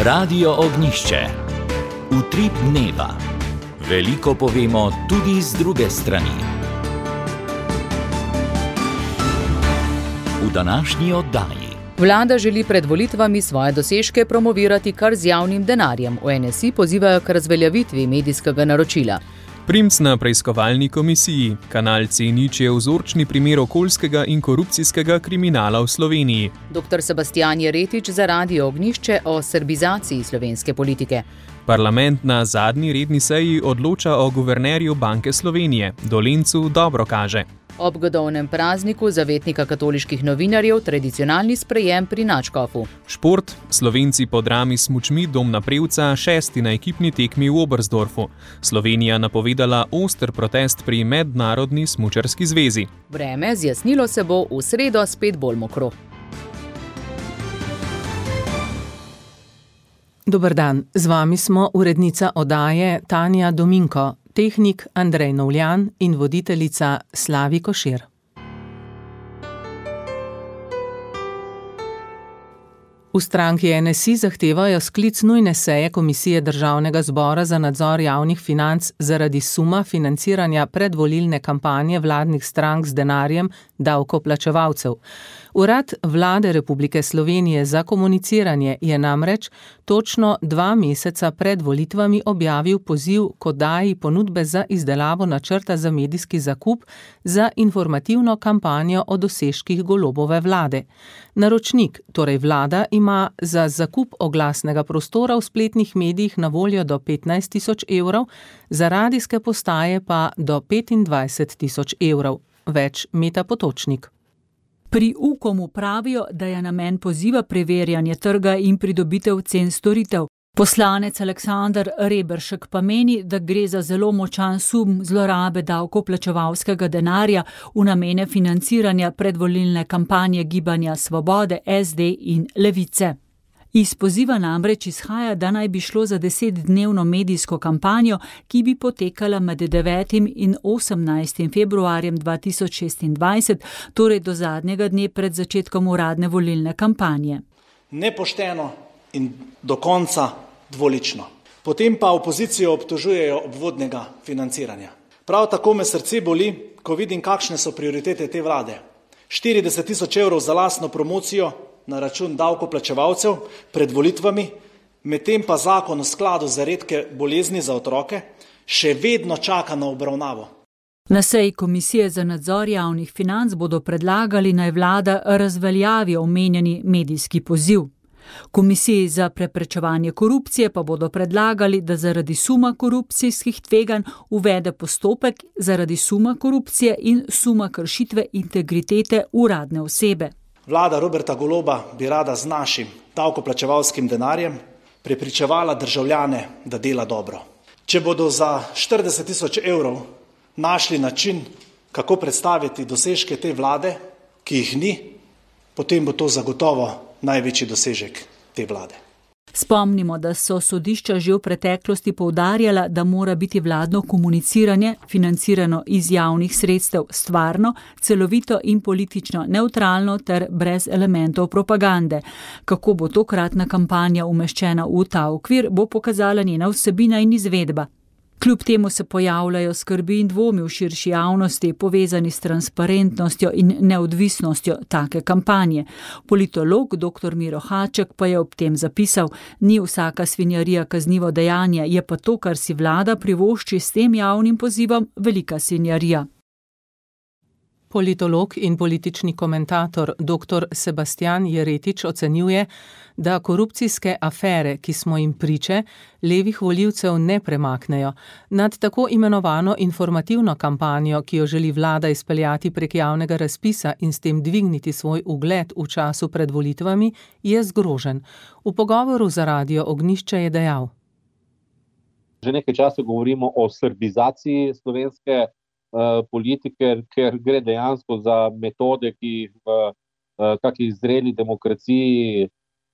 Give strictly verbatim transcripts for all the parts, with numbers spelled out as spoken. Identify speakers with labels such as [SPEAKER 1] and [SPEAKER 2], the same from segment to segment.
[SPEAKER 1] Radio Ognišče. Utrip dneva. Veliko povemo tudi z druge strani. V današnji oddaji.
[SPEAKER 2] Vlada želi pred volitvami svoje dosežke promovirati kar z javnim denarjem. V N S I pozivajo k razveljavitvi medijskega naročila.
[SPEAKER 3] Primc na preiskovalni komisiji. Kanal C nič je vzorčni primer okoljskega in korupcijskega kriminala v Sloveniji.
[SPEAKER 2] Doktor Sebastijan Jeretič za Radio Ognišče o srbizaciji slovenske politike.
[SPEAKER 3] Parlament na zadnji redni seji odloča o guvernerju Banke Slovenije. Dolencu dobro kaže.
[SPEAKER 2] Ob godovnem prazniku zavetnika katoliških novinarjev tradicionalni sprejem pri nadškofu.
[SPEAKER 3] Šport. Slovenci po drami s smučmi Domna Prevca šesti na ekipni tekmi v Oberstdorfu. Slovenija napovedala oster protest pri Mednarodni smučarski zvezi.
[SPEAKER 2] Vreme zjasnilo se bo v sredo spet bolj mokro.
[SPEAKER 4] Dober dan, z vami smo urednica oddaje Tanja Dominko, tehnik Andrej Novljan in voditeljica Slavi Košir. V stranki N S I zahtevajo sklic nujne seje Komisije Državnega zbora za nadzor javnih financ zaradi suma financiranja predvolilne kampanje vladnih strank z denarjem davkoplačevalcev. Urad Vlade Republike Slovenije za komuniciranje je namreč točno dva meseca pred volitvami objavil poziv k oddaji ponudbe za izdelavo načrta za medijski zakup za informativno kampanjo o dosežkih Golobove vlade. Naročnik, torej vlada, ima za zakup oglasnega prostora v spletnih medijih na voljo do petnajst tisoč evrov, za radijske postaje pa do petindvajset tisoč evrov. Več Meta Potočnik.
[SPEAKER 5] Pri Ukomu pravijo, da je namen poziva preverjanje trga in pridobitev cen storitev. Poslanec Aleksander Reberšek pa meni, da gre za zelo močan sum zlorabe davkoplačevalskega denarja v namene financiranja predvolilne kampanje Gibanja Svobode, S D in Levice. Iz poziva namreč izhaja, da naj bi šlo za desetdnevno medijsko kampanjo, ki bi potekala med devetim in osemnajstim februarjem dva tisoč šestindvajset, torej do zadnjega dne pred začetkom uradne volilne kampanje.
[SPEAKER 6] Nepošteno in do konca dvolično. Potem pa opozicijo obtožujejo obvodnega financiranja. Prav tako me srce boli, ko vidim, kakšne so prioritete te vlade. štirideset tisoč evrov za lastno promocijo na račun davkoplačevalcev pred volitvami, medtem pa zakon o skladu za redke bolezni za otroke še vedno čaka na obravnavo.
[SPEAKER 5] Na seji Komisije za nadzor javnih financ bodo predlagali, naj vlada razveljavi omenjeni medijski poziv. Komisiji za preprečevanje korupcije pa bodo predlagali, da zaradi suma korupcijskih tveganj uvede postopek zaradi suma korupcije in suma kršitve integritete uradne osebe.
[SPEAKER 6] Vlada Roberta Goloba bi rada z našim davkoplačevalskim denarjem prepričevala državljane, da dela dobro. Če bodo za štirideset tisoč evrov našli način, kako predstaviti dosežke te vlade, ki jih ni, potem bo to zagotovo največji dosežek te vlade.
[SPEAKER 5] Spomnimo, da so sodišča že v preteklosti poudarjala, da mora biti vladno komuniciranje, financirano iz javnih sredstev, stvarno, celovito in politično nevtralno ter brez elementov propagande. Kako bo tokratna kampanja umeščena v ta okvir, bo pokazala njena vsebina in izvedba. Kljub temu se pojavljajo skrbi in dvomi v širši javnosti, povezani s transparentnostjo in neodvisnostjo take kampanje. Politolog doktor Miro Haček pa je ob tem zapisal: ni vsaka svinjarija kaznivo dejanje, je pa to, kar si vlada privošči s tem javnim pozivom, velika svinjarija.
[SPEAKER 4] Politolog in politični komentator doktor Sebastijan Jeretič ocenjuje, da korupcijske afere, ki smo jim priče, levih volivcev ne premaknejo. Nad tako imenovano informativno kampanjo, ki jo želi vlada izpeljati prek javnega razpisa in s tem dvigniti svoj ugled v času pred volitvami, je zgrožen. V pogovoru za Radio Ognišče je dejal:
[SPEAKER 7] Že nekaj časa govorimo o srbizaciji slovenske politike, ker gre dejansko za metode, ki v kakih zreli demokraciji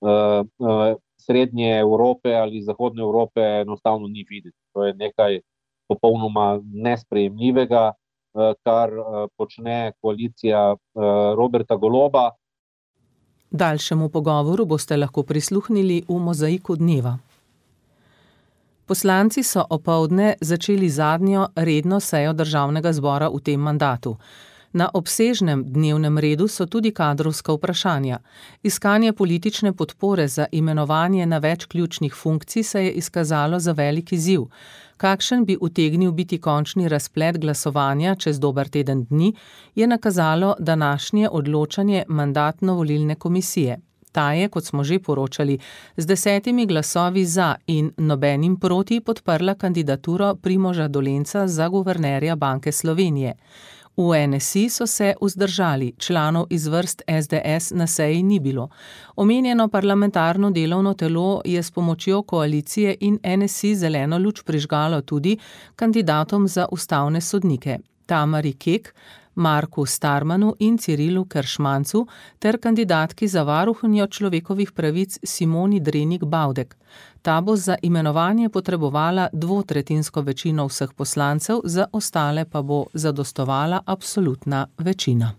[SPEAKER 7] srednje Evrope ali zahodne Evrope enostavno ni videti. To je nekaj popolnoma nesprejemljivega, kar počne koalicija Roberta Goloba.
[SPEAKER 4] Daljšemu pogovoru boste lahko prisluhnili v Mozaiku dneva. Poslanci so opoldne začeli zadnjo redno sejo državnega zbora v tem mandatu. Na obsežnem dnevnem redu so tudi kadrovska vprašanja. Iskanje politične podpore za imenovanje na več ključnih funkcij se je izkazalo za velik izziv. Kakšen bi utegnil biti končni razplet glasovanja čez dober teden dni, je nakazalo današnje odločanje mandatno-volilne komisije. Ta je, kot smo že poročali, z desetimi glasovi za in nobenim proti podprla kandidaturo Primoža Dolenca za guvernerja Banke Slovenije. V N S I so se vzdržali, članov iz vrst S D S na seji ni bilo. Omenjeno parlamentarno delovno telo je s pomočjo koalicije in N S I zeleno luč prižgalo tudi kandidatom za ustavne sodnike Tamari Kek, Marku Starmanu in Cirilu Keršmancu ter kandidatki za varuhinjo človekovih pravic Simoni Drenik Bavdek. Ta bo za imenovanje potrebovala dvotretjinsko večino vseh poslancev, za ostale pa bo zadostovala absolutna večina.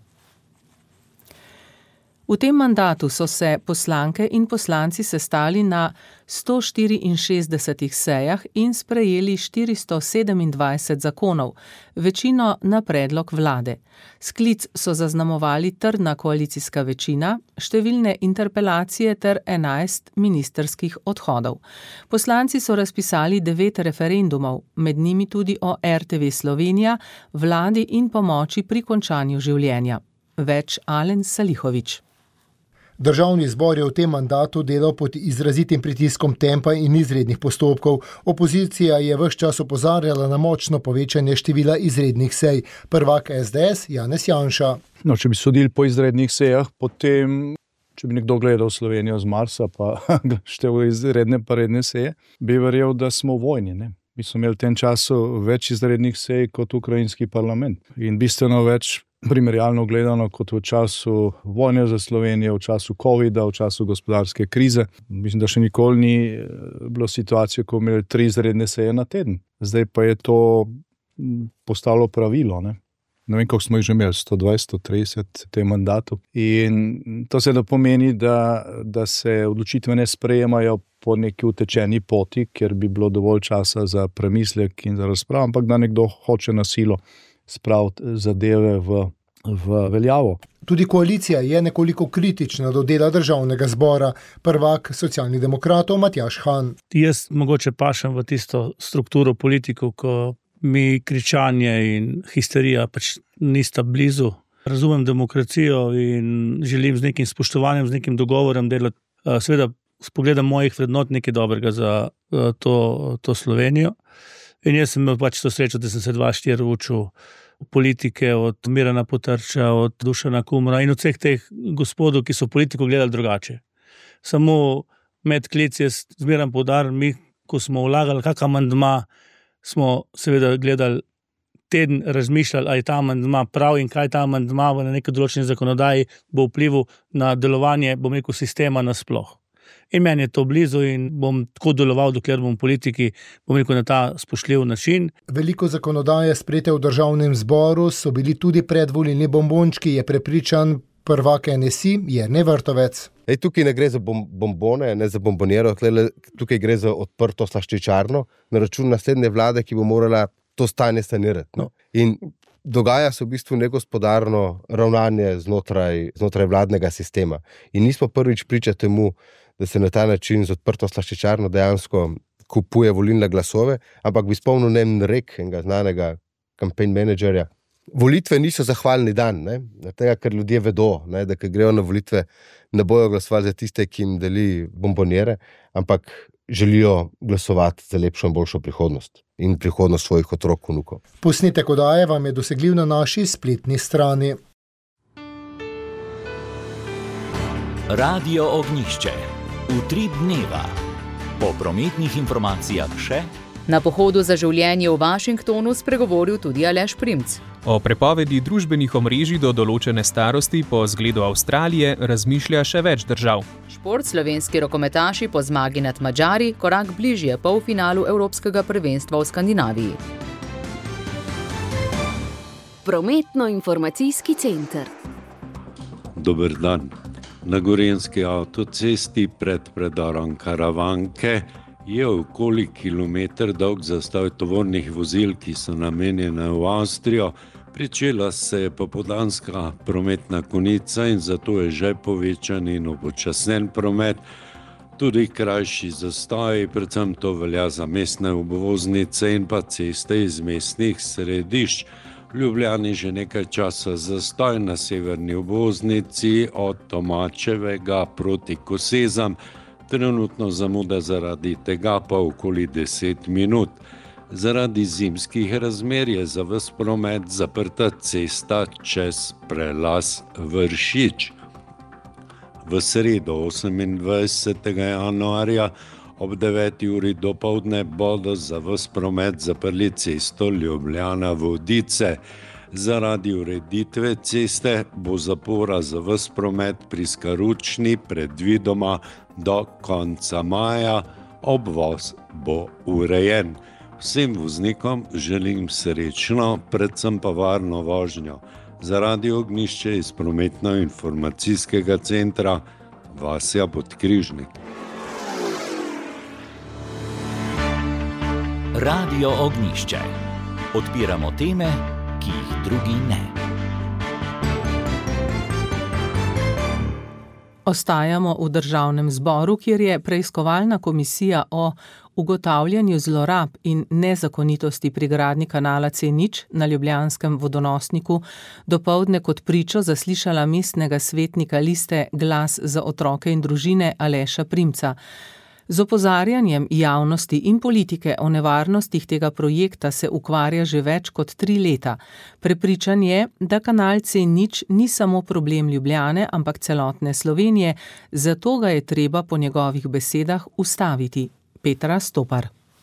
[SPEAKER 4] V tem mandatu so se poslanke in poslanci sestali na sto štiriinšestdesetih sejah in sprejeli štiristo sedemindvajset zakonov, večino na predlog vlade. Sklic so zaznamovali trdna koalicijska večina, številne interpelacije ter enajst ministerskih odhodov. Poslanci so razpisali devet referendumov, med njimi tudi o R T V Slovenija, vladi in pomoči pri končanju življenja. Več Alen Salihović.
[SPEAKER 8] Državni zbor je v tem mandatu delal pod izrazitim pritiskom tempa in izrednih postopkov. Opozicija je ves čas opozarjala na močno povečanje števila izrednih sej. Prvak S D S Janez Janša.
[SPEAKER 9] No, če bi sodili po izrednih sejah, potem, če bi nekdo gledal Slovenijo z Marsa, pa štev izredne pa redne seje, bi verjel, da smo v vojni, ne? Mi smo imeli v tem času več izrednih sej kot ukrajinski parlament in bistveno več primerjalno gledano kot v času vojne za Slovenijo, v času covida, v času gospodarske krize. Mislim, da še nikoli ni bilo situacije, ko imeli tri izredne seje na teden. Zdaj pa je to postalo pravilo, ne? Ne vem, koliko smo jih že imeli, sto dvajset, sto trideset v tem mandatu. In to seveda pomeni, da, da se odločitve ne sprejemajo po neki utečeni poti, kjer bi bilo dovolj časa za premislek in za razpravo, ampak da nekdo hoče na silo spraviti zadeve v, v veljavo.
[SPEAKER 8] Tudi koalicija je nekoliko kritična do dela državnega zbora. Prvak socialnih demokratov Matjaž Han.
[SPEAKER 10] Jaz mogoče pašem v tisto strukturo politikov, ko mi kričanje in histerija pač nista blizu. Razumem demokracijo in želim z nekim spoštovanjem, z nekim dogovorem delati. Seveda s pogledom mojih vrednot nekaj dobrega za to, to Slovenijo. In jaz sem imel pač to srečo, da sem se dva štiri učil politike, od Mirana Potrča, od Dušana Kumra in od vseh teh gospodov, ki so politiko gledali drugače. Samo med klic jaz zmeram poudarjam, mi, ko smo vlagali kak amandma, smo seveda gledali teden, razmišljali, ali je ta amandma prav in kaj ta amandma v neki določeni zakonodaji bo vplival na delovanje, bom rekel, sistema nasploh. In meni je to blizu in bom tako deloval, dokler bom v politiki, bom rekel, na ta spoštljiv način.
[SPEAKER 8] Veliko zakonodaje sprejete v državnem zboru so bili tudi predvolilni bombončki, je prepričan prvak N S I Jernej Vrtovec.
[SPEAKER 11] Ej, tukaj ne gre za bom, bombone, ne za bombonjero, tukaj gre za odprto slaščičarno na račun naslednje vlade, ki bo morala to stanje sanirati. No? In dogaja se v bistvu negospodarno ravnanje znotraj, znotraj vladnega sistema. In nismo prvič priča temu, da se na ta način z odprto slaščičarno dejansko kupuje volilne glasove, ampak bi spomnil nem rek enega znanega campaign menedžerja. Volitve niso zahvalni dan, ne? Tega, ker ljudje vedo, ne? Da ker grejo na volitve, ne bojo glasovali za tiste, ki jim deli bombonjere, ampak želijo glasovati za lepšo in boljšo prihodnost in prihodnost svojih otrok, vnukov.
[SPEAKER 8] Posnetek oddaje vam je dosegljiv na naši spletni strani.
[SPEAKER 1] Radio Ognjišče. Utrip dneva. Po prometnih informacijah še.
[SPEAKER 2] Na pohodu za življenje v Washingtonu spregovoril tudi Aleš Primc.
[SPEAKER 3] O prepovedi družbenih omrežij do določene starosti po zgledu Avstralije razmišlja še več držav.
[SPEAKER 2] Šport, slovenski rokometaši po zmagi nad Madžari korak bližje polfinalu Evropskega prvenstva v Skandinaviji.
[SPEAKER 12] Prometno-informacijski center.
[SPEAKER 13] Dober dan.
[SPEAKER 12] Na gorenjski avtocesti pred predorom Karavanke je okoli kilometer dolg zastoj tovornih vozil, ki so namenjene v Avstrijo. Pričela se je popoldanska prometna konica in zato je že povečan in upočasnen promet. Tudi krajši zastoji, predvsem to velja za mestne obvoznice in pa ceste iz mestnih središč. V Ljubljani že nekaj časa zastoj na severni obvoznici od Tomačevega proti Kosezam. Trenutno zamuda zaradi tega pa okoli deset minut. Zaradi zimskih razmer je za ves promet zaprta cesta čez prelaz Vršič. V sredo osemindvajsetega januarja ob deveti uri dopoldne bodo za ves promet zaprli cesto Ljubljana-Vodice. Zaradi ureditve ceste bo zapora za ves promet pri Skaručni predvidoma do konca maja, obvoz bo urejen. Vsem voznikom želim srečno, predvsem pa varno vožnjo. Zaradi Ognjišče iz prometno-informacijskega centra Vasja Podkrižnik.
[SPEAKER 1] Radio Ognjišče. Odpiramo teme, ki jih drugi ne.
[SPEAKER 4] Ostajamo v Državnem zboru, kjer je preiskovalna komisija o ugotavljanju zlorab in nezakonitosti pri gradnji kanala C nič na ljubljanskem vodonosniku dopoldne kot pričo zaslišala mestnega svetnika liste Glas za otroke in družine Aleša Primca. Z opozarjanjem javnosti in politike o nevarnostih tega projekta se ukvarja že več kot tri leta. Prepričan je, da kanal C nič ni samo problem Ljubljane, ampak celotne Slovenije, zato ga je treba po njegovih besedah ustaviti. Petra Stopar.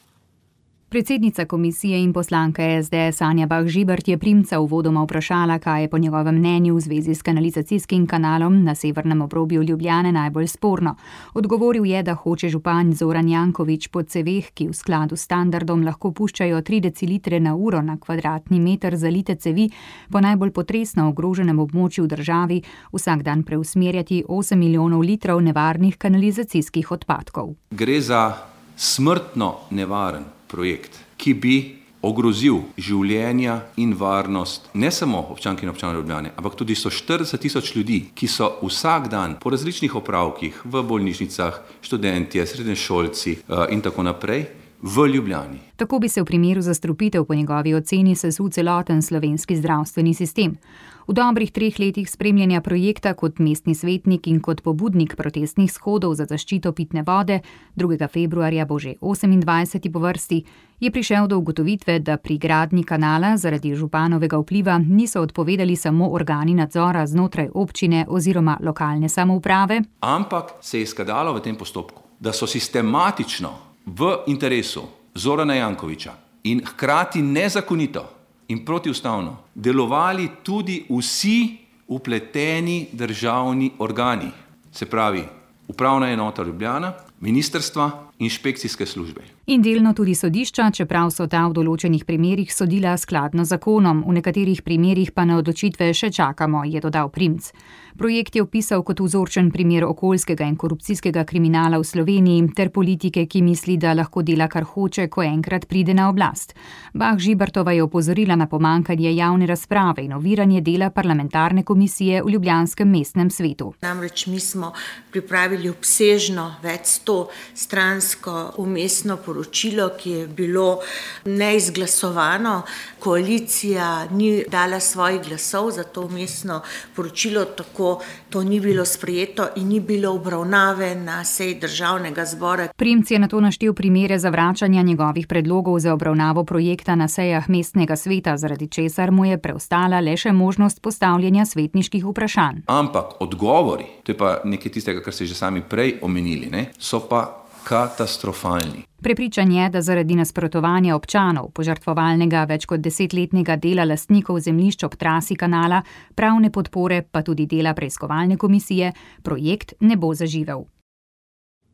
[SPEAKER 13] Predsednica komisije in poslanka S D S Anja Bah Žibert je Primca uvodoma vprašala, kaj je po njegovem mnenju v zvezi s kanalizacijskim kanalom na severnem obrobju Ljubljane najbolj sporno. Odgovoril je, da hoče župan Zoran Janković po ceveh, ki v skladu s standardom lahko puščajo tri decilitre na uro na kvadratni meter zalite cevi, po najbolj potresno ogroženem območju v državi vsak dan preusmerjati osem milijonov litrov nevarnih kanalizacijskih odpadkov.
[SPEAKER 14] Gre za smrtno nevaren projekt, ki bi ogrozil življenja in varnost ne samo občank in občanov Ljubljane, ampak tudi sto štirideset tisoč ljudi, ki so vsak dan po različnih opravkih v bolnišnicah, študentje, srednješolci in tako naprej v Ljubljani.
[SPEAKER 13] Tako bi se v primeru zastrupitev po njegovi oceni sesul celoten slovenski zdravstveni sistem. V dobrih treh letih spremljanja projekta kot mestni svetnik in kot pobudnik protestnih shodov za zaščito pitne vode, drugega februarja bo že osemindvajseti po vrsti, je prišel do ugotovitve, da pri gradnji kanala zaradi županovega vpliva niso odpovedali samo organi nadzora znotraj občine oziroma lokalne samouprave,
[SPEAKER 14] ampak se je izkazalo v tem postopku, da so sistematično v interesu Zorana Jankovića in hkrati nezakonito in protiustavno delovali tudi vsi vpleteni državni organi, se pravi upravna enota Ljubljana, ministrstva, inšpekcijske službe.
[SPEAKER 13] In delno tudi sodišča, čeprav so ta v določenih primerih sodila skladno z zakonom, v nekaterih primerih pa na odločitve še čakamo, je dodal Primc. Projekt je opisal kot vzorčen primer okoljskega in korupcijskega kriminala v Sloveniji ter politike, ki misli, da lahko dela kar hoče, ko enkrat pride na oblast. Bah Žibertova je opozorila na pomanjkanje javne razprave in oviranje dela parlamentarne komisije v ljubljanskem mestnem svetu.
[SPEAKER 15] Namreč mi smo pripravili obsežno več sto stransko umestno poročilo, ki je bilo neizglasovano. Koalicija ni dala svojih glasov za to umestno poročilo, tako to ni bilo sprejeto in ni bilo obravnave na seji Državnega zbora.
[SPEAKER 13] Primc je nato naštel primere zavračanja njegovih predlogov za obravnavo projekta na sejah mestnega sveta, zaradi česar mu je preostala le še možnost postavljanja svetniških vprašanj.
[SPEAKER 14] Ampak odgovori, to je pa nekaj tistega, kar ste že sami prej omenili, ne, so pa katastrofalni.
[SPEAKER 13] Prepričan je, da zaradi nasprotovanja občanov, požrtvovalnega več kot desetletnega dela lastnikov zemljišč ob trasi kanala, pravne podpore pa tudi dela preiskovalne komisije, projekt ne bo zaživel.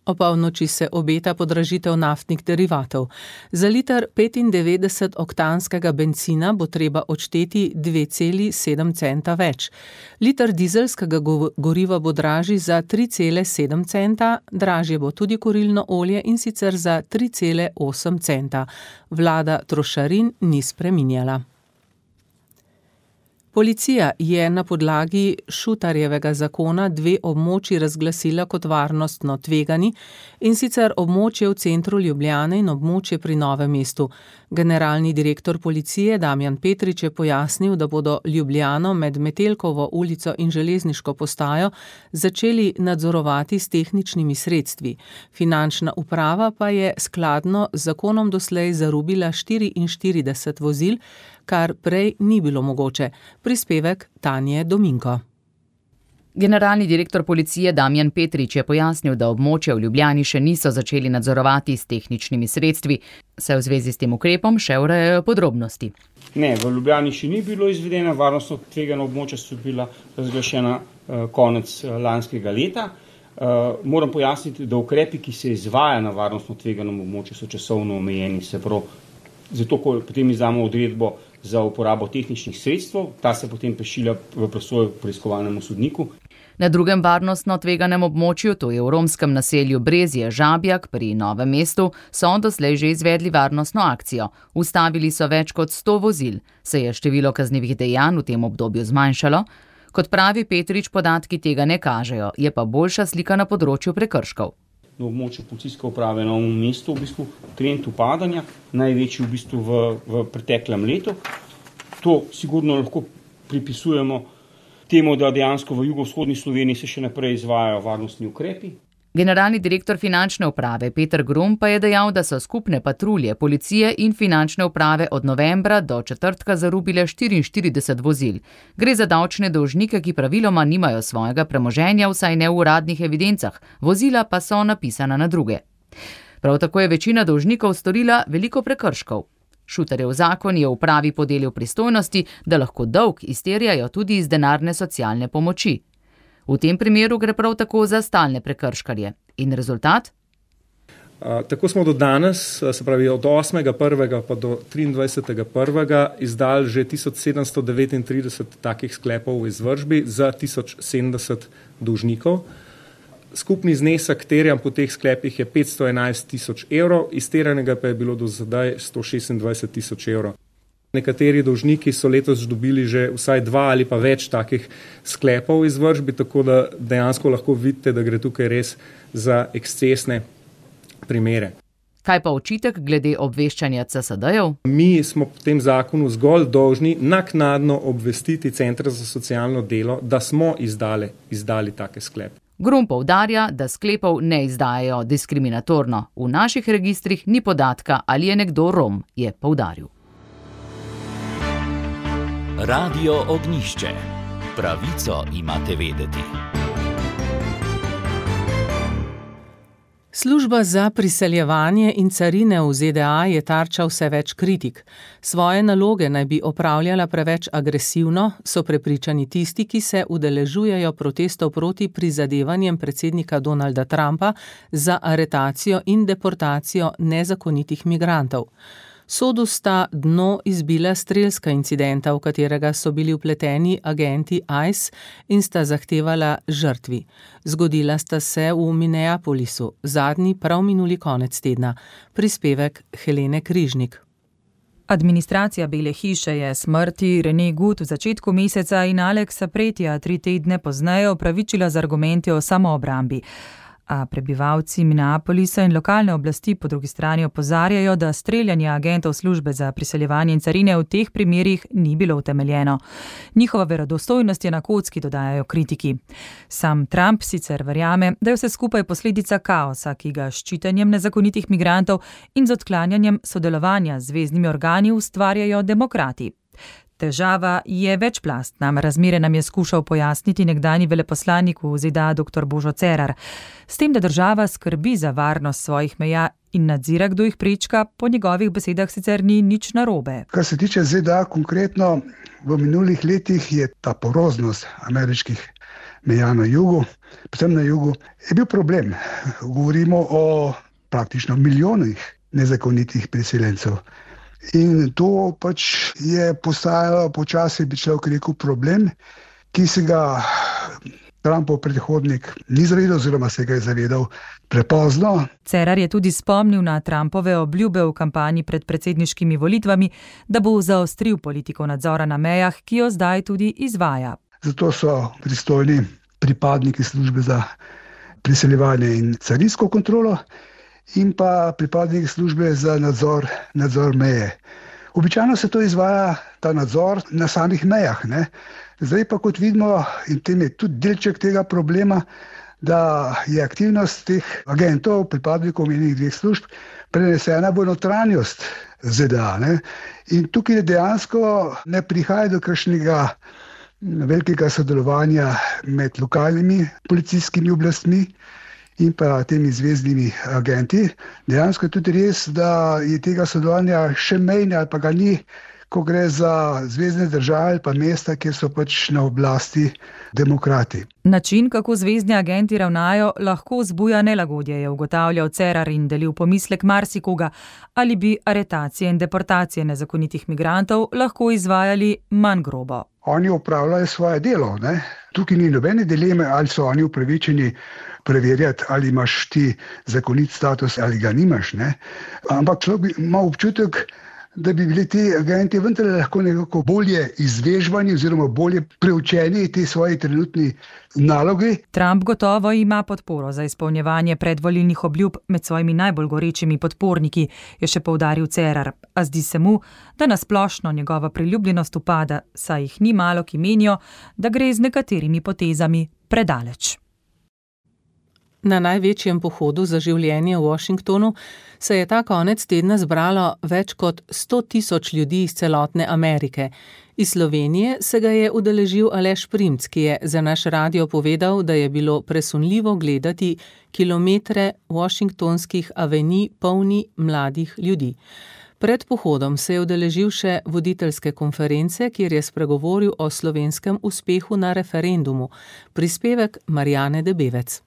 [SPEAKER 4] Opolnoči se obeta podražitev naftnih derivatov. Za liter petindevetdeset oktanskega bencina bo treba odšteti dve celi sedem centa več. Liter dizelskega goriva bo dražji za tri cele sedem centa, dražje bo tudi kurilno olje in sicer za tri cele osem centa. Vlada trošarin ni spreminjala. Policija je na podlagi Šutarjevega zakona dve območji razglasila kot varnostno tvegani, in sicer območje v centru Ljubljane in območje pri Novem mestu. Generalni direktor policije Damjan Petrič je pojasnil, da bodo Ljubljano med Metelkovo ulico in Železniško postajo začeli nadzorovati s tehničnimi sredstvi. Finančna uprava pa je skladno z zakonom doslej zarubila štiriinštirideset vozil, kar prej ni bilo mogoče. Prispevek Tanje Dominko.
[SPEAKER 2] Generalni direktor policije Damjan Petrič je pojasnil, da območja v Ljubljani še niso začeli nadzorovati s tehničnimi sredstvi, saj v zvezi s tem ukrepom še urejajo podrobnosti.
[SPEAKER 16] Ne, v Ljubljani še ni bilo izvedena, varnostno tvegana območja so bila razglašena uh, konec uh, lanskega leta. Uh, moram pojasniti, da ukrepi, ki se izvaja na varnostno tveganem območju, so časovno omejeni, se prav, zato ko potem izdamo odredbo za uporabo tehničnih sredstev, ta se potem prešilja v presojo preiskovalnemu sodniku.
[SPEAKER 2] Na drugem varnostno tveganem območju, to je v romskem naselju Brezje Žabjak pri Novem mestu, so doslej že izvedli varnostno akcijo. Ustavili so več kot sto vozil, se je število kaznivih dejanj v tem obdobju zmanjšalo. Kot pravi Petrič, podatki tega ne kažejo, je pa boljša slika na področju prekrškov.
[SPEAKER 16] Na območju policijske uprave na Novem mestu v bistvu trend upadanja, največji v bistvu v, v preteklem letu. To sigurno lahko pripisujemo temu, da dejansko v jugovzhodni Sloveniji se še naprej izvajajo varnostni ukrepi.
[SPEAKER 2] Generalni direktor finančne uprave Peter Grum pa je dejal, da so skupne patrulje policije in finančne uprave od novembra do četrtka zarubile štiriinštirideset vozil. Gre za davčne dolžnike, ki praviloma nimajo svojega premoženja, vsaj ne v uradnih evidencah, vozila pa so napisana na druge. Prav tako je večina dolžnikov storila veliko prekrškov. Šutarjev zakon je upravi podelil pristojnosti, da lahko dolg izterjajo tudi iz denarne socialne pomoči. V tem primeru gre prav tako za stalne prekrškarje. In rezultat?
[SPEAKER 17] A, tako smo do danes, se pravi od osmega prvega pa do triindvajsetega prvega izdali že tisoč sedemsto devetintrideset takih sklepov v izvršbi za tisoč sedemdeset dolžnikov. Skupni znesek terjan po teh sklepih je petsto enajst tisoč evrov, izterjanega pa je bilo do zdaj sto šestindvajset tisoč evrov. Nekateri dolžniki so letos dobili že vsaj dva ali pa več takih sklepov v izvršbi, tako da dejansko lahko vidite, da gre tukaj res za ekscesne primere.
[SPEAKER 2] Kaj pa očitek glede obveščanja C S D-jev?
[SPEAKER 17] Mi smo po tem zakonu zgolj dolžni naknadno obvestiti Centra za socialno delo, da smo izdali, izdali take sklepe.
[SPEAKER 2] Grum poudarja, da sklepov ne izdajajo diskriminatorno. V naših registrih ni podatka, ali je nekdo Rom, je poudaril.
[SPEAKER 1] Radio Ognjišče. Pravico imate vedeti.
[SPEAKER 4] Služba za priseljevanje in carine v Z D A je tarča vse več kritik. Svoje naloge naj bi opravljala preveč agresivno, so prepričani tisti, ki se udeležujejo protestov proti prizadevanjem predsednika Donalda Trumpa za aretacijo in deportacijo nezakonitih migrantov. Sodu sta dno izbila strelska incidenta, v katerega so bili vpleteni agenti I C E in sta zahtevala žrtvi. Zgodila sta se v Minneapolisu, zadnji prav minuli konec tedna. Prispevek Helene Križnik.
[SPEAKER 18] Administracija Bele hiše je smrti Rene Gut v začetku meseca in Alexa Pretija tri tedne pozneje opravičila z argumenti o samoobrambi. A prebivalci Minneapolisa in lokalne oblasti po drugi strani opozarjajo, da streljanje agentov službe za priseljevanje in carine v teh primerih ni bilo utemeljeno. Njihova verodostojnost je na kocki, dodajajo kritiki. Sam Trump sicer verjame, da je vse skupaj posledica kaosa, ki ga s ščitanjem nezakonitih migrantov in z odklanjanjem sodelovanja z zveznimi organi ustvarjajo demokrati. Težava je večplastna, razmere nam je skušal pojasniti nekdanji veleposlanik v Z D A dr. Božo Cerar. S tem, da država skrbi za varnost svojih meja in nadzira, kdo jih prečka, po njegovih besedah sicer ni nič narobe.
[SPEAKER 19] Kar se tiče Z D A konkretno, v minulih letih je ta poroznost ameriških meja na jugu, predvsem na jugu, je bil problem. Govorimo o praktično milijonih nezakonitih priseljencev. In to pač je postajalo počasi, bi človek rekel, problem, ki se ga Trumpov predhodnik ni zavedal, oziroma se ga je zavedal prepozno.
[SPEAKER 18] Cerar je tudi spomnil na Trumpove obljube v kampanji pred predsedniškimi volitvami, da bo zaostril politiko nadzora na mejah, ki jo zdaj tudi izvaja.
[SPEAKER 19] Zato so pristojni pripadniki službe za priseljevanje in carinsko kontrolo in pa pripadniki službe za nadzor, nadzor meje. Običajno se to izvaja, ta nadzor, na samih mejah, ne. Zdaj pa, kot vidimo, in tem je tudi delček tega problema, da je aktivnost teh agentov, pripadnikov omenjenih dveh služb, prenesena v notranjost Z D A. Ne. In tukaj dejansko ne prihaja do kakšnega velikega sodelovanja med lokalnimi policijskimi oblastmi in pa temi zvezdnimi agenti. Dejansko je tudi res, da je tega sodelovanja še mejne ali pa ga ni, ko gre za zvezdne države ali pa mesta, kjer so pač na oblasti demokrati.
[SPEAKER 18] Način, kako zvezdni agenti ravnajo, lahko zbuja nelagodje, je ugotavljal Cerar in delil pomislek marsikoga, ali bi aretacije in deportacije nezakonitih migrantov lahko izvajali manj grobo.
[SPEAKER 19] Oni opravljajo svoje delo, ne? Tukaj ni nobene dileme, ali so oni upravičeni preverjati, ali imaš ti zakonit status ali ga nimaš, ne? Ampak človek ima občutek, da bi bili ti agenti vendarle lahko nekako bolje izvežbani oziroma bolje preučeni te svoji trenutni nalogi.
[SPEAKER 18] Trump gotovo ima podporo za izpolnjevanje predvolilnih obljub med svojimi najbolj gorečimi podporniki, je še poudaril Cerar, a zdi se mu, da nasplošno njegova priljubljenost upada, saj jih ni malo, ki menijo, da gre z nekaterimi potezami predaleč.
[SPEAKER 4] Na največjem pohodu za življenje v Washingtonu se je ta konec tedna zbralo več kot sto tisoč ljudi iz celotne Amerike. Iz Slovenije se ga je udeležil Aleš Primc, ki je za naš radio povedal, da je bilo presunljivo gledati kilometre washingtonskih avenij polni mladih ljudi. Pred pohodom se je udeležil še voditeljske konference, kjer je spregovoril o slovenskem uspehu na referendumu. Prispevek Marjane Debevec.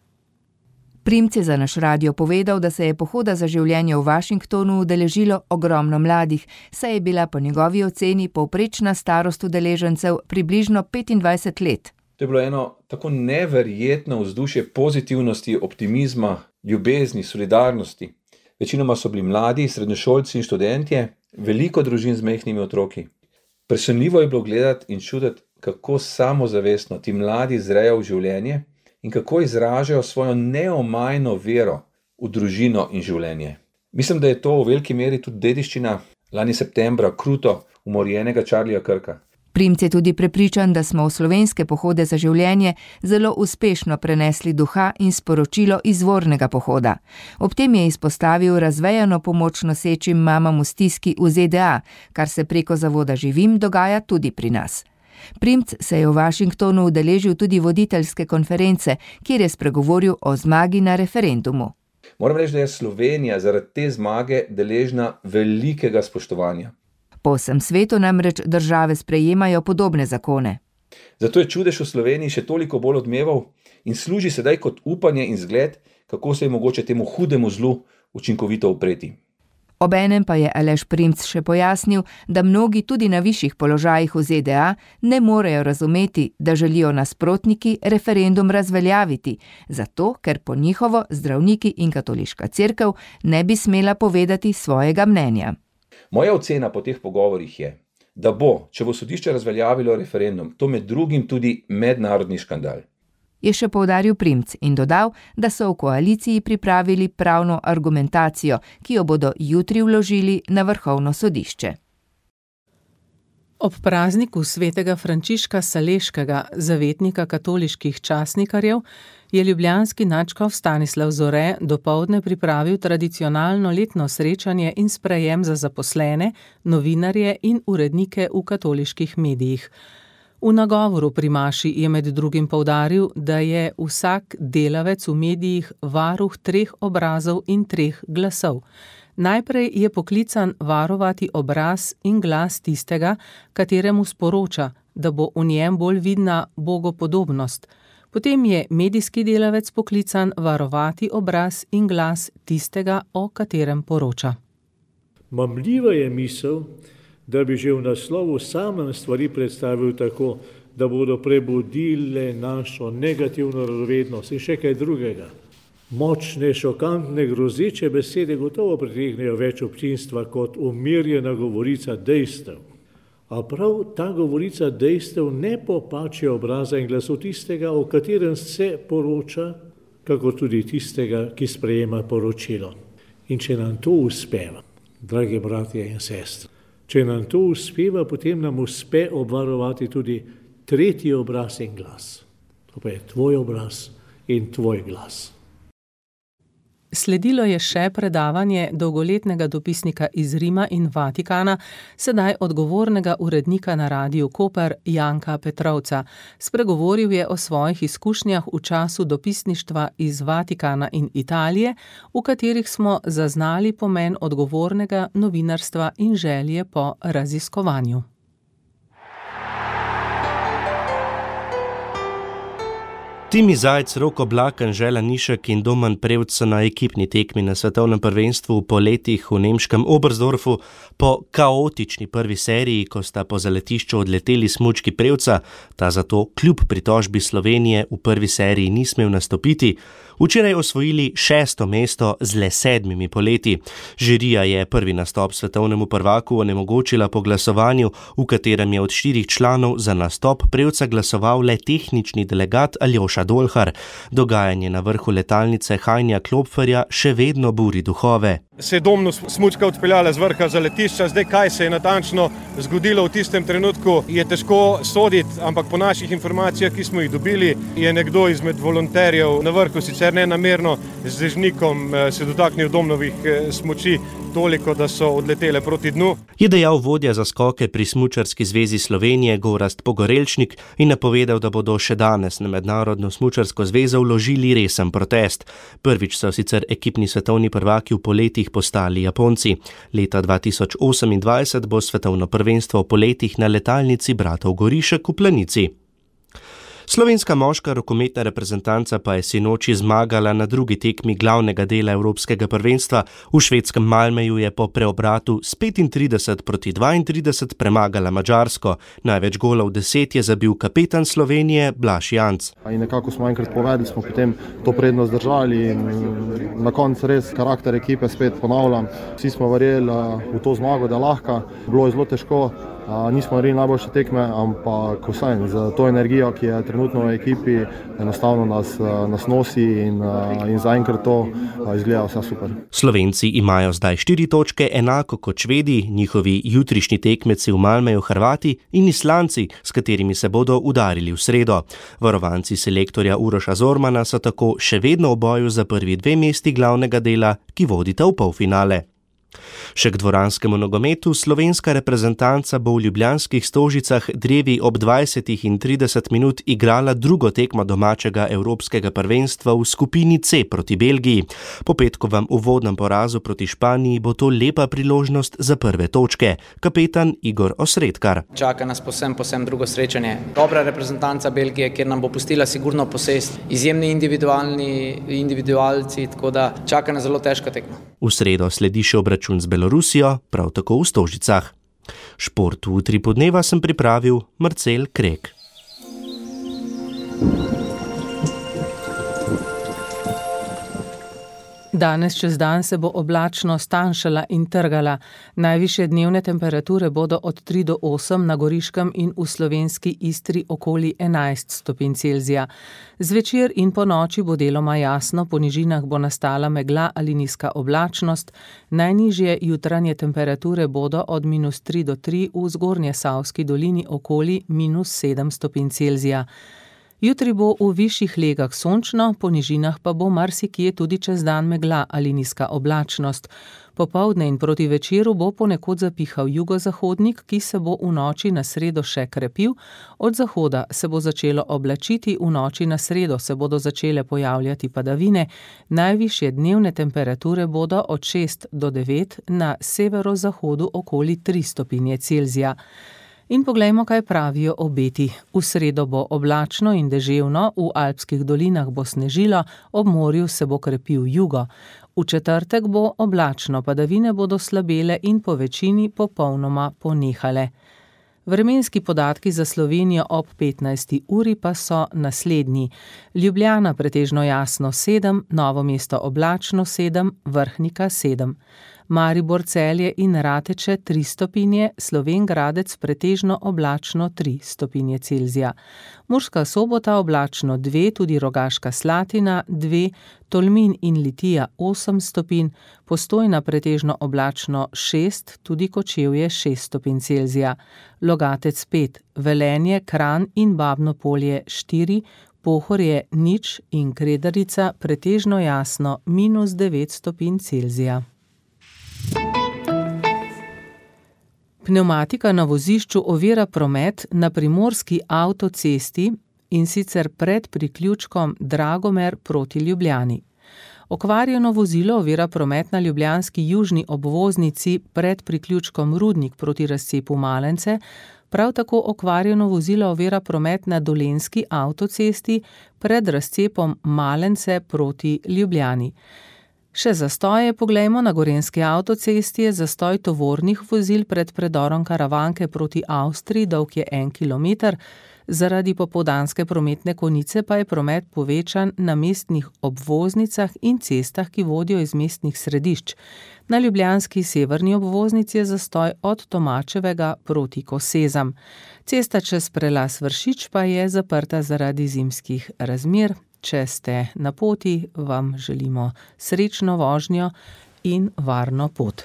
[SPEAKER 20] Primc je za naš radio povedal, da se je pohoda za življenje v Washingtonu udeležilo ogromno mladih, saj je bila po njegovi oceni povprečna starost udeležencev približno petindvajset let.
[SPEAKER 14] To je bilo eno tako neverjetno vzdušje pozitivnosti, optimizma, ljubezni, solidarnosti. Večinoma so bili mladi, srednješolci in študentje, veliko družin z majhnimi otroki. Presenljivo je bilo gledati in čutiti, kako samozavestno ti mladi zrejo v življenje in kako izražajo svojo neomajno vero v družino in življenje. Mislim, da je to v veliki meri tudi dediščina lani septembra kruto umorjenega Charlieja Kirka.
[SPEAKER 20] Primc je tudi prepričan, da smo v slovenske pohode za življenje zelo uspešno prenesli duha in sporočilo izvornega pohoda. Ob tem je izpostavil razvejano pomoč nosečim mamam v stiski v Z D A, kar se preko zavoda Živim dogaja tudi pri nas. Primc se je v Washingtonu udeležil tudi voditeljske konference, kjer je spregovoril o zmagi na referendumu.
[SPEAKER 14] Moram reči, da je Slovenija zaradi te zmage deležna velikega spoštovanja.
[SPEAKER 20] Po vsem svetu namreč države sprejemajo podobne zakone.
[SPEAKER 14] Zato je čudež v Sloveniji še toliko bolj odmeval in služi sedaj kot upanje in zgled, kako se je mogoče temu hudemu zlu učinkovito upreti.
[SPEAKER 20] Obenem pa je Aleš Primc še pojasnil, da mnogi tudi na višjih položajih v Z D A ne morejo razumeti, da želijo nasprotniki referendum razveljaviti, zato ker po njihovo zdravniki in katoliška cerkev ne bi smela povedati svojega mnenja.
[SPEAKER 14] Moja ocena po teh pogovorih je, da bo, če bo sodišče razveljavilo referendum, to med drugim tudi mednarodni škandal.
[SPEAKER 20] Je še poudaril Primc in dodal, da so v koaliciji pripravili pravno argumentacijo, ki jo bodo jutri vložili na Vrhovno sodišče.
[SPEAKER 4] Ob prazniku svetega Frančiška Saleškega, zavetnika katoliških časnikarjev, je ljubljanski nadškof Stanislav Zore dopoldne pripravil tradicionalno letno srečanje in sprejem za zaposlene, novinarje in urednike v katoliških medijih. V nagovoru pri maši je med drugim poudaril, da je vsak delavec v medijih varuh treh obrazov in treh glasov. Najprej je poklican varovati obraz in glas tistega, kateremu sporoča, da bo v njem bolj vidna bogopodobnost. Potem je medijski delavec poklican varovati obraz in glas tistega, o katerem poroča.
[SPEAKER 21] Mamljiva je misel, da bi že v naslovu samem stvari predstavil tako, da bodo prebudile našo negativno radovednost in še kaj drugega. Močne, šokantne, grozeče besede gotovo pritegnejo več občinstva kot umirjena govorica dejstev. A prav ta govorica dejstev ne popači obraza in glasu tistega, o katerem se poroča, kako tudi tistega, ki sprejema poročilo. In če nam to uspeva, dragi bratje in sestre, če nam to uspeva, potem nam uspe obvarovati tudi tretji obraz in glas. To pa je tvoj obraz in tvoj glas.
[SPEAKER 4] Sledilo je še predavanje dolgoletnega dopisnika iz Rima in Vatikana, sedaj odgovornega urednika na Radiu Koper Janka Petrovca. Spregovoril je o svojih izkušnjah v času dopisništva iz Vatikana in Italije, v katerih smo zaznali pomen odgovornega novinarstva in želje po raziskovanju.
[SPEAKER 22] Timi Zajc, Roko Blak, Anžela Nišek in Domen Prevc so na ekipni tekmi na svetovnem prvenstvu po letih v nemškem Oberstdorfu. Po kaotični prvi seriji, ko sta po zaletišču odleteli smučki Prevca, ta zato kljub pritožbi Slovenije v prvi seriji ni smel nastopiti, včeraj osvojili šesto mesto z le sedmimi poleti. Žirija je prvi nastop svetovnemu prvaku onemogočila po glasovanju, v katerem je od štirih članov za nastop Prevca glasoval le tehnični delegat Aljoša Dolhar. Dogajanje na vrhu letalnice Hajnja Klopferja še vedno buri duhove.
[SPEAKER 23] Se je domno smučka odpeljala z vrha zaletišča, zdaj kaj se je natančno zgodilo v tistem trenutku, je težko soditi, ampak po naših informacijah, ki smo jih dobili, je nekdo izmed volonterjev na vrhu, sicer nenamerno, z dežnikom se dotaknil domnovih smuči toliko, da so odletele proti dnu.
[SPEAKER 22] Je dejal vodja za skoke pri Smučarski zvezi Slovenije Gorazd Pogorelčnik in napovedal, da bodo še danes na Mednarodno smučarsko zvezo vložili resen protest. Prvič so sicer ekipni svetovni prvaki v poletih postali Japonci. Leta dva tisoč osemindvajset bo svetovno prvenstvo v poletih na letalnici bratov Gorišek v Planici. Slovenska moška rokometna reprezentanca pa je sinoči zmagala na drugi tekmi glavnega dela evropskega prvenstva. V švedskem Malmeju je po preobratu s petintrideset proti dvaintrideset premagala Madžarsko. Največ golov deset je zabil kapetan Slovenije Blaž Janc.
[SPEAKER 24] In nekako smo enkrat povedali, smo potem to prednost držali in na koncu res karakter ekipe spet ponavljam. Vsi smo verjeli v to zmago, da je lahka, bilo je zelo težko. Nismo naredili najboljše tekme, ampak vsaj za to energijo, ki je trenutno v ekipi, enostavno nas, nas nosi in, in zaenkrat to izgleda vse super.
[SPEAKER 22] Slovenci imajo zdaj štiri točke, enako kot Švedi, njihovi jutrišnji tekmeci v Malmeju Hrvati in Islanci, s katerimi se bodo udarili v sredo. Varovanci selektorja Uroša Zormana so tako še vedno v boju za prvi dve mesti glavnega dela, ki vodita v polfinale. Še k dvoranskemu nogometu, slovenska reprezentanca bo v ljubljanskih Stožicah drevi ob dvajsetih in trideset minut igrala drugo tekmo domačega evropskega prvenstva v skupini C proti Belgiji. Po petkovem uvodnem porazu proti Španiji bo to lepa priložnost za prve točke. Kapetan Igor Osredkar.
[SPEAKER 25] Čaka nas posem, posem drugo srečanje. Dobra reprezentanca Belgije, kjer nam bo pustila sigurno posest. Izjemni individualni individualci, tako da čaka nas zelo težka tekma.
[SPEAKER 22] V sredo sledi še obračun z Belorusijo, prav tako v Stožicah. Šport v utripu dneva sem pripravil Marcel Krek.
[SPEAKER 4] Danes čez dan se bo oblačno stanjšala in trgala. Najvišje dnevne temperature bodo od tri do osem na Goriškem in v slovenski Istri okoli enajst stopinj Celzija. Zvečer in po noči bo deloma jasno, po nižinah bo nastala megla ali nizka oblačnost. Najnižje jutranje temperature bodo od minus tri do tri, v Zgornjesavski dolini okoli minus sedem stopinj Celzija. Jutri bo v višjih legah sončno, po nižinah pa bo marsikje tudi čez dan megla ali nizka oblačnost. Popoldne in proti večeru bo ponekod zapihal jugozahodnik, ki se bo v noči na sredo še krepil. Od zahoda se bo začelo oblačiti, v noči na sredo se bodo začele pojavljati padavine. Najvišje dnevne temperature bodo od šest do devet, na severozahodu okoli tri stopinje Celzija. In poglejmo, kaj pravijo obeti. V sredo bo oblačno in deževno, v alpskih dolinah bo snežilo, ob morju se bo krepil jugo. V četrtek bo oblačno, padavine bodo slabele in po večini popolnoma ponehale. Vremenski podatki za Slovenijo ob petnajsti uri pa so naslednji. Ljubljana pretežno jasno sedem, Novo mesto oblačno sedem, Vrhnika sedem. Maribor, Celje in Rateče tri stopinje, Slovenj Gradec pretežno oblačno tri stopinje Celzija. Murska Sobota oblačno dve, tudi Rogaška Slatina dve, Tolmin in Litija osem stopinj, Postojna pretežno oblačno šest, tudi Kočevje šest stopinj Celzija. Logatec pet, Velenje, Kranj in Babno Polje štiri, Pohorje nič in Kredarica pretežno jasno minus devet stopinj Celzija. Pnevmatika na vozišču ovira promet na primorski avtocesti in sicer pred priključkom Dragomer proti Ljubljani. Okvarjeno vozilo ovira promet na ljubljanski južni obvoznici pred priključkom Rudnik proti razcepu Malence, prav tako okvarjeno vozilo ovira promet na dolenjski avtocesti pred razcepom Malence proti Ljubljani. Še zastoje poglejmo na gorenjski avtocesti, je zastoj tovornih vozil pred predorom Karavanke proti Avstriji, dolg je en kilometer, zaradi popoldanske prometne konice pa je promet povečan na mestnih obvoznicah in cestah, ki vodijo iz mestnih središč. Na ljubljanski severni obvoznici je zastoj od Tomačevega proti Kosezam. Cesta čez prelaz Vršič pa je zaprta zaradi zimskih razmer. Če ste na poti, vam želimo srečno vožnjo in varno pot.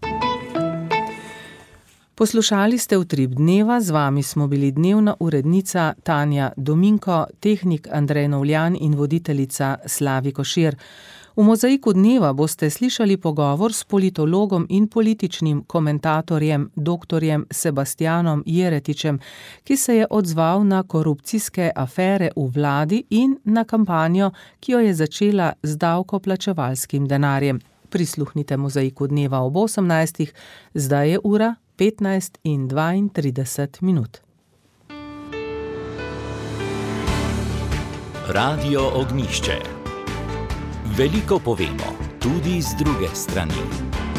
[SPEAKER 4] Poslušali ste Utrip dneva, z vami smo bili dnevna urednica Tanja Dominko, tehnik Andrej Novljan in voditeljica Slavi Košir. V Mozaiku dneva boste slišali pogovor s politologom in političnim komentatorjem doktorjem Sebastianom Jeretičem, ki se je odzval na korupcijske afere v vladi in na kampanjo, ki jo je začela z davkoplačevalskim denarjem. Prisluhnite Mozaiku dneva ob osemnajstih, zdaj je ura petnajst in dvaintrideset minut.
[SPEAKER 1] Radio Ognjišče. Veliko povemo, tudi z druge strani.